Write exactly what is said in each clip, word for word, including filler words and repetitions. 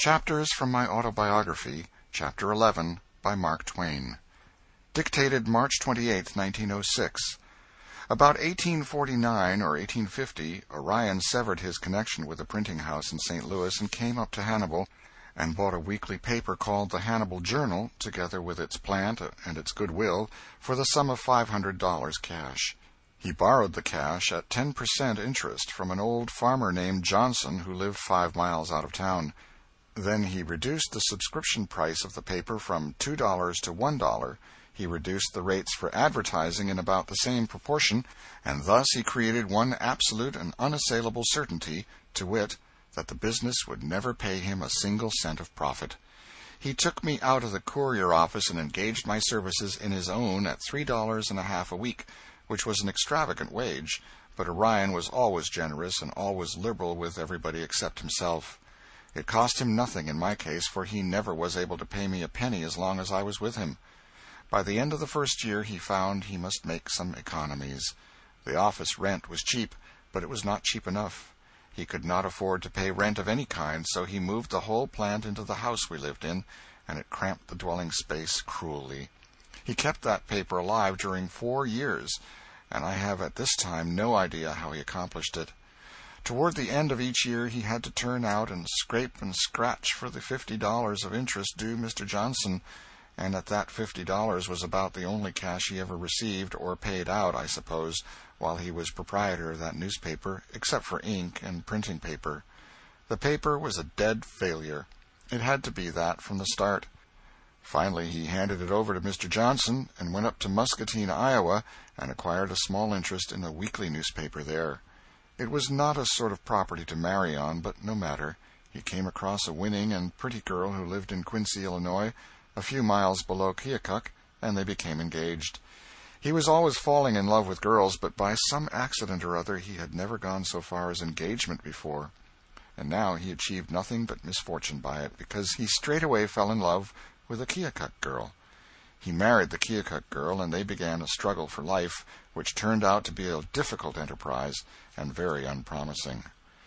Chapters from my autobiography, Chapter eleven, by Mark Twain. Dictated March twenty-eighth, nineteen oh six. About eighteen forty-nine or eighteen fifty, Orion severed his connection with the printing house in Saint Louis and came up to Hannibal and bought a weekly paper called the Hannibal Journal, together with its plant and its goodwill, for the sum of five hundred dollars cash. He borrowed the cash at ten per cent interest from an old farmer named Johnson who lived five miles out of town. Then he reduced the subscription price of the paper from two dollars to one dollar. He reduced the rates for advertising in about the same proportion, and thus he created one absolute and unassailable certainty, to wit, that the business would never pay him a single cent of profit. He took me out of the courier office and engaged my services in his own at three dollars and a half a week, which was an extravagant wage, but Orion was always generous and always liberal with everybody except himself. It cost him nothing in my case, for he never was able to pay me a penny as long as I was with him. By the end of the first year he found he must make some economies. The office rent was cheap, but it was not cheap enough. He could not afford to pay rent of any kind, so he moved the whole plant into the house we lived in, and it cramped the dwelling space cruelly. He kept that paper alive during four years, and I have at this time no idea how he accomplished it. Toward the end of each year he had to turn out and scrape and scratch for the fifty dollars of interest due Mister Johnson, and at that fifty dollars was about the only cash he ever received, or paid out, I suppose, while he was proprietor of that newspaper, except for ink and printing paper. The paper was a dead failure. It had to be that from the start. Finally he handed it over to Mister Johnson and went up to Muscatine, Iowa, and acquired a small interest in a weekly newspaper there. It was not a sort of property to marry on, but no matter. He came across a winning and pretty girl who lived in Quincy, Illinois, a few miles below Keokuk, and they became engaged. He was always falling in love with girls, but by some accident or other he had never gone so far as engagement before. And now he achieved nothing but misfortune by it, because he straightway fell in love with a Keokuk girl. He married the Keokuk girl, and they began a struggle for life, which turned out to be a difficult enterprise and very unpromising.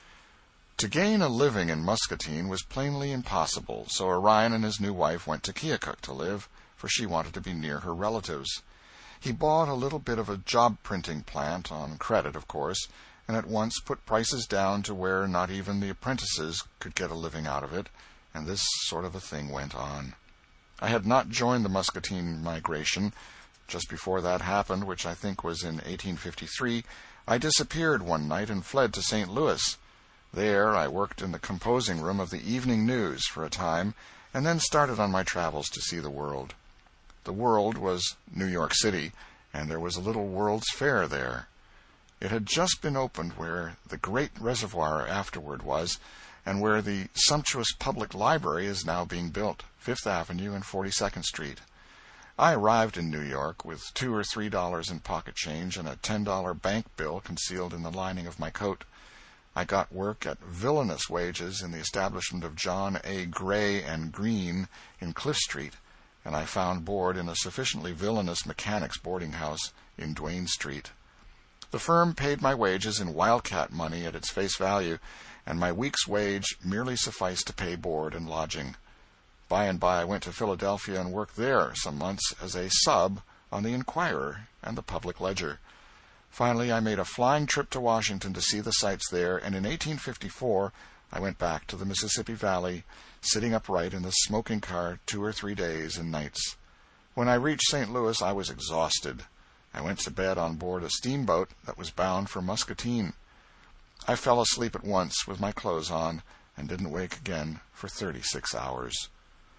To gain a living in Muscatine was plainly impossible, so Orion and his new wife went to Keokuk to live, for she wanted to be near her relatives. He bought a little bit of a job-printing plant, on credit, of course, and at once put prices down to where not even the apprentices could get a living out of it, and this sort of a thing went on. I had not joined the Muscatine migration. Just before that happened, which I think was in eighteen fifty-three, I disappeared one night and fled to Saint Louis. There I worked in the composing room of the Evening News for a time, and then started on my travels to see the world. The world was New York City, and there was a little World's Fair there. It had just been opened where the great reservoir afterward was, and where the sumptuous public library is now being built, Fifth Avenue and Forty-second Street. I arrived in New York with two or three dollars in pocket change and a ten dollar bank bill concealed in the lining of my coat. I got work at villainous wages in the establishment of John A. Gray and Green in Cliff Street, and I found board in a sufficiently villainous mechanics boarding house in Duane Street. The firm paid my wages in wildcat money at its face value, and my week's wage merely sufficed to pay board and lodging. By and by I went to Philadelphia and worked there some months as a sub on the Enquirer and the Public Ledger. Finally I made a flying trip to Washington to see the sights there, and in eighteen fifty-four I went back to the Mississippi Valley, sitting upright in the smoking car two or three days and nights. When I reached Saint Louis I was exhausted. I went to bed on board a steamboat that was bound for Muscatine. I fell asleep at once with my clothes on, and didn't wake again for thirty-six hours.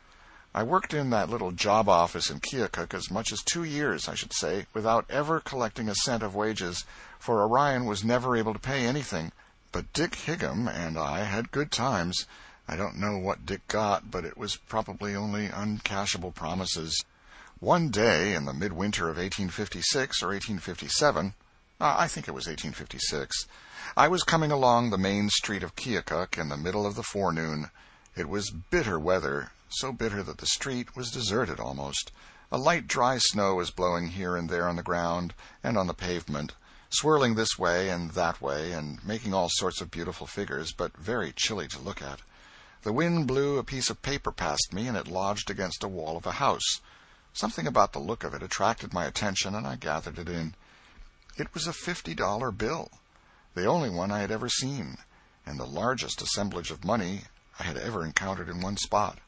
I worked in that little job office in Keokuk as much as two years, I should say, without ever collecting a cent of wages, for Orion was never able to pay anything. But Dick Higham and I had good times. I don't know what Dick got, but it was probably only uncashable promises. One day in the midwinter of eighteen fifty-six or eighteen fifty-seven, uh, I think it was eighteen fifty-six, I was coming along the main street of Keokuk in the middle of the forenoon. It was bitter weather, so bitter that the street was deserted almost. A light dry snow was blowing here and there on the ground and on the pavement, swirling this way and that way and making all sorts of beautiful figures, but very chilly to look at. The wind blew a piece of paper past me, and it lodged against a wall of a house. Something about the look of it attracted my attention, and I gathered it in. It was a fifty-dollar bill, the only one I had ever seen, and the largest assemblage of money I had ever encountered in one spot.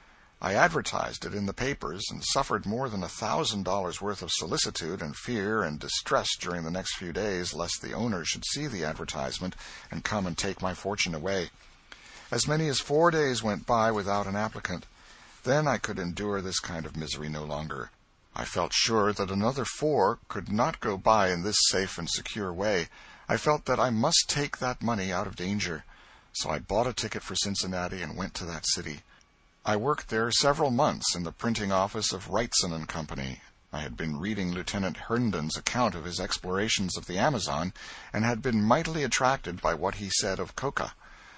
I advertised it in the papers, and suffered more than a thousand dollars worth of solicitude and fear and distress during the next few days lest the owner should see the advertisement and come and take my fortune away. As many as four days went by without an applicant. Then I could endure this kind of misery no longer. I felt sure that another four could not go by in this safe and secure way. I felt that I must take that money out of danger. So I bought a ticket for Cincinnati and went to that city. I worked there several months in the printing office of Wrightson and Company. I had been reading Lieutenant Herndon's account of his explorations of the Amazon, and had been mightily attracted by what he said of coca.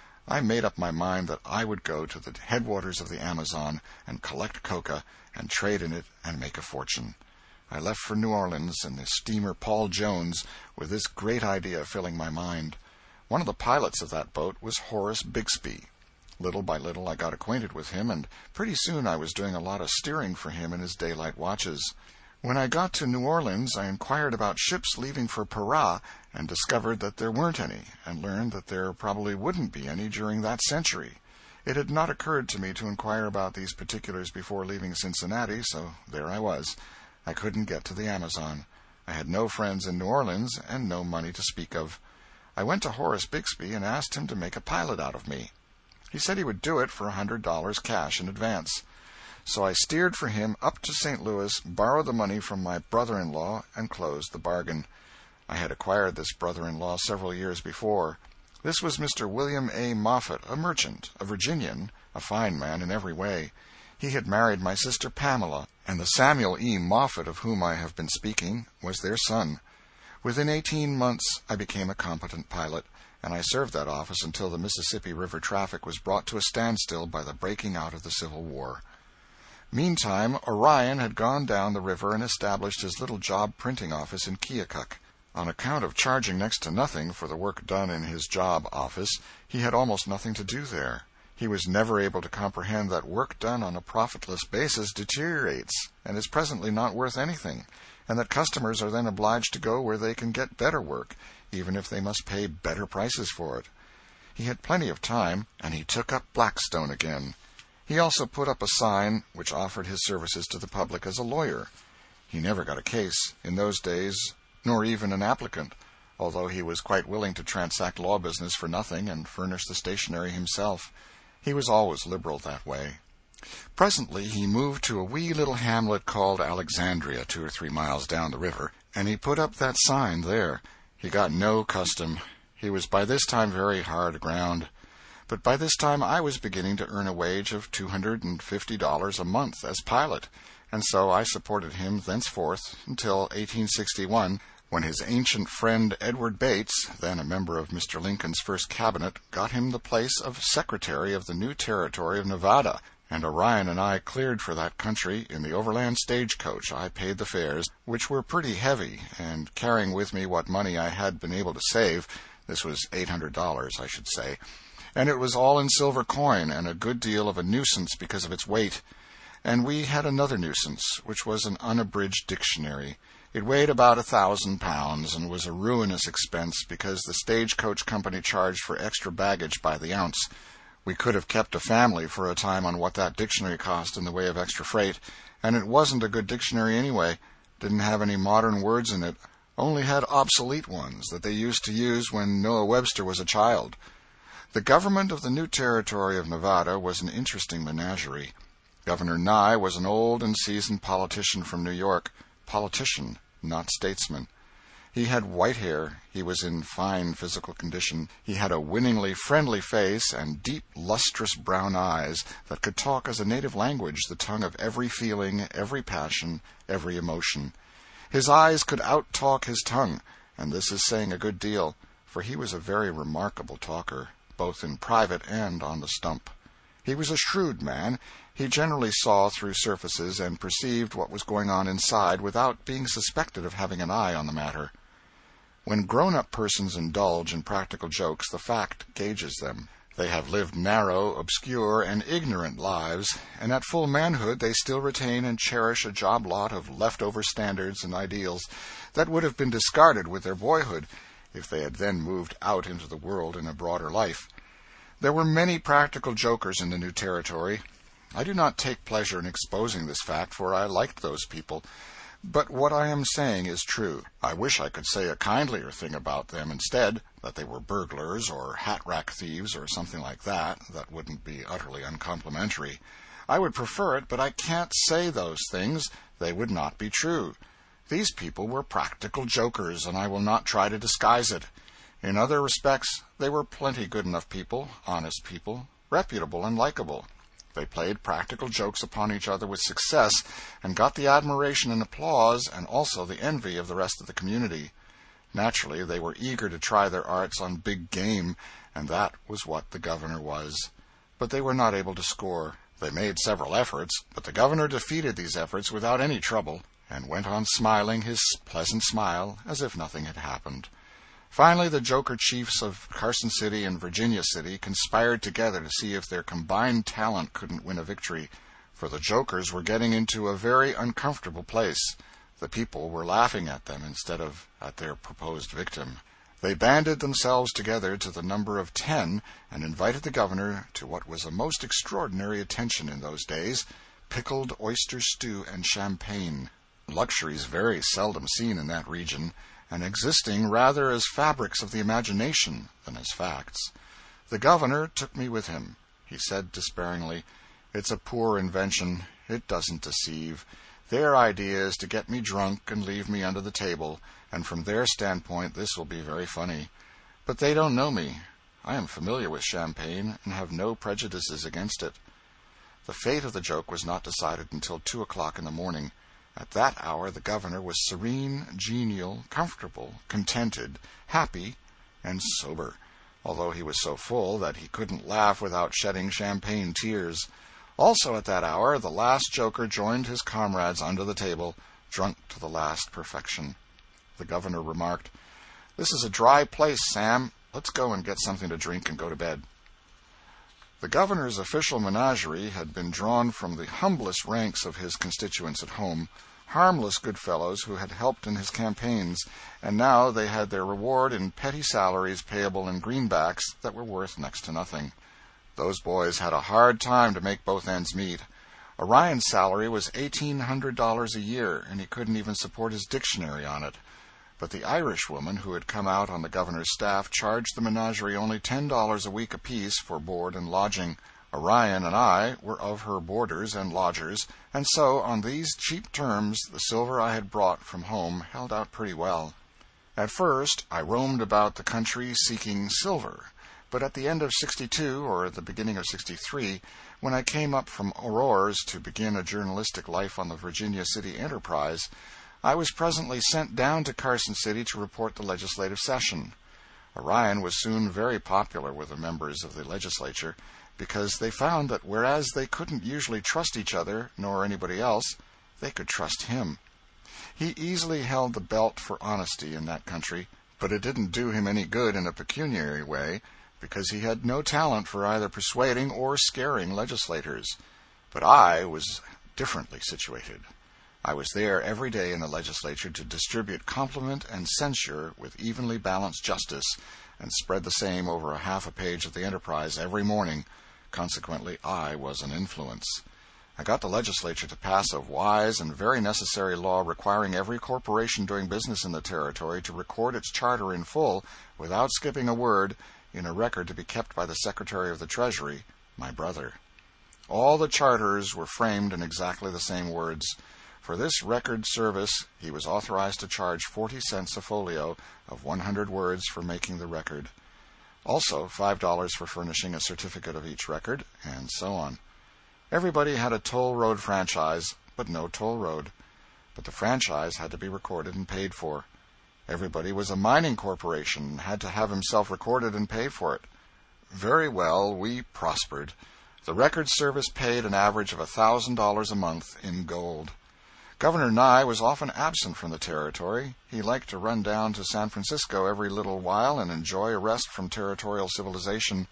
I made up my mind that I would go to the headwaters of the Amazon and collect coca and trade in it and make a fortune. I left for New Orleans in the steamer Paul Jones with this great idea filling my mind. One of the pilots of that boat was Horace Bixby. Little by little I got acquainted with him, and pretty soon I was doing a lot of steering for him in his daylight watches. When I got to New Orleans, I inquired about ships leaving for Pará, and discovered that there weren't any, and learned that there probably wouldn't be any during that century. It had not occurred to me to inquire about these particulars before leaving Cincinnati, so there I was. I couldn't get to the Amazon. I had no friends in New Orleans, and no money to speak of. I went to Horace Bixby and asked him to make a pilot out of me. He said he would do it for a hundred dollars cash in advance. So I steered for him up to Saint Louis, borrowed the money from my brother-in-law, and closed the bargain. I had acquired this brother-in-law several years before. This was Mister William A. Moffett, a merchant, a Virginian, a fine man in every way. He had married my sister Pamela, and the Samuel E. Moffett of whom I have been speaking was their son. Within eighteen months I became a competent pilot, and I served that office until the Mississippi River traffic was brought to a standstill by the breaking out of the Civil War. Meantime, Orion had gone down the river and established his little job printing office in Keokuk. On account of charging next to nothing for the work done in his job office, he had almost nothing to do there. He was never able to comprehend that work done on a profitless basis deteriorates and is presently not worth anything, and that customers are then obliged to go where they can get better work, even if they must pay better prices for it. He had plenty of time, and he took up Blackstone again. He also put up a sign which offered his services to the public as a lawyer. He never got a case, in those days, nor even an applicant, although he was quite willing to transact law business for nothing and furnish the stationery himself. He was always liberal that way. Presently he moved to a wee little hamlet called Alexandria, two or three miles down the river, and he put up that sign there. He got no custom. He was by this time very hard aground. But by this time I was beginning to earn a wage of two hundred and fifty dollars a month as pilot, and so I supported him thenceforth until eighteen sixty-one, when his ancient friend Edward Bates, then a member of Mister Lincoln's first cabinet, got him the place of Secretary of the new Territory of Nevada, and Orion and I cleared for that country in the overland stagecoach. I paid the fares, which were pretty heavy, and carrying with me what money I had been able to save, this was eight hundred dollars, I should say, and it was all in silver coin, and a good deal of a nuisance because of its weight. And we had another nuisance, which was an unabridged dictionary. It weighed about a thousand pounds, and was a ruinous expense because the stagecoach company charged for extra baggage by the ounce. We could have kept a family for a time on what that dictionary cost in the way of extra freight, and it wasn't a good dictionary anyway. Didn't have any modern words in it, only had obsolete ones that they used to use when Noah Webster was a child. The government of the new Territory of Nevada was an interesting menagerie. Governor Nye was an old and seasoned politician from New York, politician, not statesman. He had white hair, he was in fine physical condition, he had a winningly friendly face and deep, lustrous brown eyes that could talk as a native language the tongue of every feeling, every passion, every emotion. His eyes could out-talk his tongue, and this is saying a good deal, for he was a very remarkable talker, both in private and on the stump. He was a shrewd man. He generally saw through surfaces and perceived what was going on inside without being suspected of having an eye on the matter. When grown-up persons indulge in practical jokes, the fact gauges them. They have lived narrow, obscure, and ignorant lives, and at full manhood they still retain and cherish a job lot of leftover standards and ideals that would have been discarded with their boyhood if they had then moved out into the world in a broader life. There were many practical jokers in the new territory. I do not take pleasure in exposing this fact, for I liked those people. But what I am saying is true. I wish I could say a kindlier thing about them instead, that they were burglars or hat-rack thieves or something like that. That wouldn't be utterly uncomplimentary. I would prefer it, but I can't say those things. They would not be true. These people were practical jokers, and I will not try to disguise it. In other respects, they were plenty good enough people, honest people, reputable and likable. They played practical jokes upon each other with success, and got the admiration and applause, and also the envy of the rest of the community. Naturally, they were eager to try their arts on big game, and that was what the governor was. But they were not able to score. They made several efforts, but the governor defeated these efforts without any trouble, and went on smiling his pleasant smile as if nothing had happened. Finally, the joker chiefs of Carson City and Virginia City conspired together to see if their combined talent couldn't win a victory, for the jokers were getting into a very uncomfortable place. The people were laughing at them instead of at their proposed victim. They banded themselves together to the number of ten and invited the governor to what was a most extraordinary attention in those days, pickled oyster stew and champagne, luxuries very seldom seen in that region, and existing rather as fabrics of the imagination than as facts. The governor took me with him. He said despairingly, "It's a poor invention. It doesn't deceive. Their idea is to get me drunk and leave me under the table, and from their standpoint this will be very funny. But they don't know me. I am familiar with champagne, and have no prejudices against it." The fate of the joke was not decided until two o'clock in the morning. At that hour the governor was serene, genial, comfortable, contented, happy, and sober, although he was so full that he couldn't laugh without shedding champagne tears. Also at that hour the last joker joined his comrades under the table, drunk to the last perfection. The governor remarked, "This is a dry place, Sam. Let's go and get something to drink and go to bed." The governor's official menagerie had been drawn from the humblest ranks of his constituents at home, harmless good fellows who had helped in his campaigns, and now they had their reward in petty salaries payable in greenbacks that were worth next to nothing. Those boys had a hard time to make both ends meet. Orion's salary was eighteen hundred dollars a year, and he couldn't even support his dictionary on it. But the Irish woman who had come out on the governor's staff charged the menagerie only ten dollars a week apiece for board and lodging. Orion and I were of her boarders and lodgers, and so, on these cheap terms, the silver I had brought from home held out pretty well. At first I roamed about the country seeking silver, but at the end of sixty-two, or the beginning of sixty-three, when I came up from Aurore's to begin a journalistic life on the Virginia City Enterprise, I was presently sent down to Carson City to report the legislative session. Orion was soon very popular with the members of the legislature, because they found that whereas they couldn't usually trust each other, nor anybody else, they could trust him. He easily held the belt for honesty in that country, but it didn't do him any good in a pecuniary way, because he had no talent for either persuading or scaring legislators. But I was differently situated. I was there every day in the legislature to distribute compliment and censure with evenly balanced justice, and spread the same over a half a page of the Enterprise every morning. Consequently, I was an influence. I got the legislature to pass a wise and very necessary law requiring every corporation doing business in the territory to record its charter in full, without skipping a word, in a record to be kept by the Secretary of the Treasury, my brother. All the charters were framed in exactly the same words. For this record service he was authorized to charge forty cents a folio of one hundred words for making the record. Also five dollars for furnishing a certificate of each record, and so on. Everybody had a toll road franchise, but no toll road. But the franchise had to be recorded and paid for. Everybody was a mining corporation and had to have himself recorded and pay for it. Very well, we prospered. The record service paid an average of a thousand dollars a month in gold. Governor Nye was often absent from the territory. He liked to run down to San Francisco every little while and enjoy a rest from territorial civilization.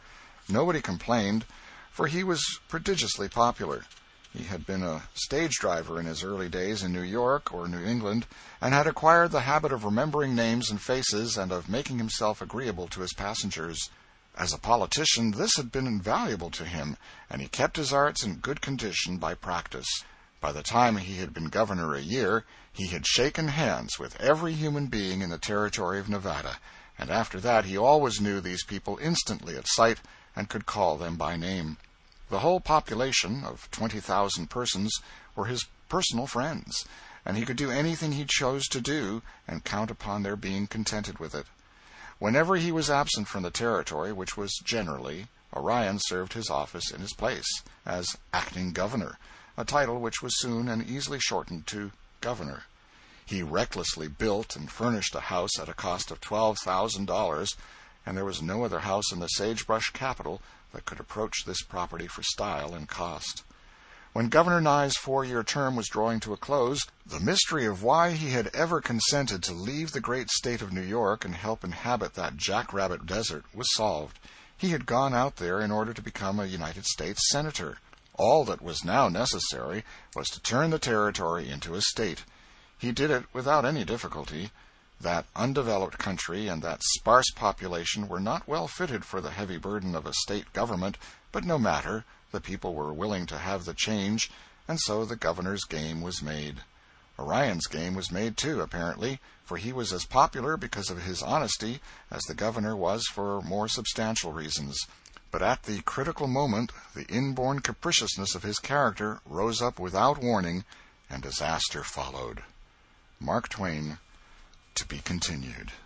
Nobody complained, for he was prodigiously popular. He had been a stage driver in his early days in New York or New England, and had acquired the habit of remembering names and faces and of making himself agreeable to his passengers. As a politician, this had been invaluable to him, and he kept his arts in good condition by practice. By the time he had been governor a year, he had shaken hands with every human being in the territory of Nevada, and after that he always knew these people instantly at sight and could call them by name. The whole population of twenty thousand persons were his personal friends, and he could do anything he chose to do and count upon their being contented with it. Whenever he was absent from the territory, which was generally, Orion served his office in his place, as acting governor, a title which was soon and easily shortened to governor. He recklessly built and furnished a house at a cost of twelve thousand dollars, and there was no other house in the sagebrush capital that could approach this property for style and cost. When Governor Nye's four-year term was drawing to a close, the mystery of why he had ever consented to leave the great state of New York and help inhabit that jackrabbit desert was solved. He had gone out there in order to become a United States Senator. All that was now necessary was to turn the territory into a state. He did it without any difficulty. That undeveloped country and that sparse population were not well fitted for the heavy burden of a state government, but no matter, the people were willing to have the change, and so the governor's game was made. Orion's game was made, too, apparently, for he was as popular because of his honesty as the governor was for more substantial reasons. But at the critical moment the inborn capriciousness of his character rose up without warning, and disaster followed. Mark Twain. To be continued.